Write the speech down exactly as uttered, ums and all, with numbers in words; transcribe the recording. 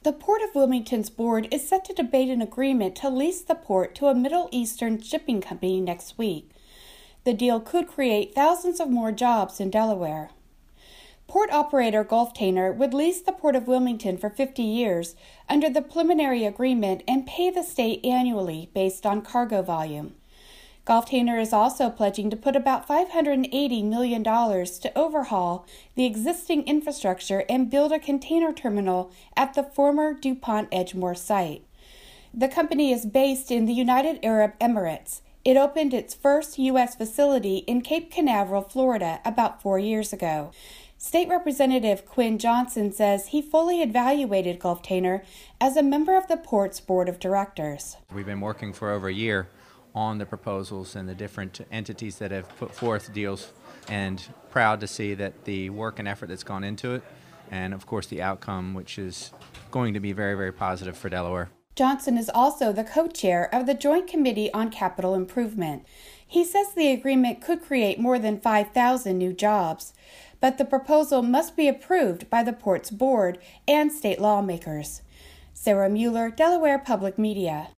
The Port of Wilmington's board is set to debate an agreement to lease the port to a Middle Eastern shipping company next week. The deal could create thousands of more jobs in Delaware. Port operator Gulftainer would lease the Port of Wilmington for fifty years under the preliminary agreement and pay the state annually based on cargo volume. Gulftainer is also pledging to put about five hundred eighty million dollars to overhaul the existing infrastructure and build a container terminal at the former DuPont Edgemoor site. The company is based in the United Arab Emirates. It opened its first U S facility in Cape Canaveral, Florida, about four years ago. State Representative Quinn Johnson says he fully evaluated Gulftainer as a member of the port's board of directors. We've been working for over a year on the proposals and the different entities that have put forth deals, and proud to see that the work and effort that's gone into it, and of course the outcome, which is going to be very, very positive for Delaware. Johnson is also the co-chair of the Joint Committee on Capital Improvement. He says the agreement could create more than five thousand new jobs, but the proposal must be approved by the port's board and state lawmakers. Sarah Mueller, Delaware Public Media.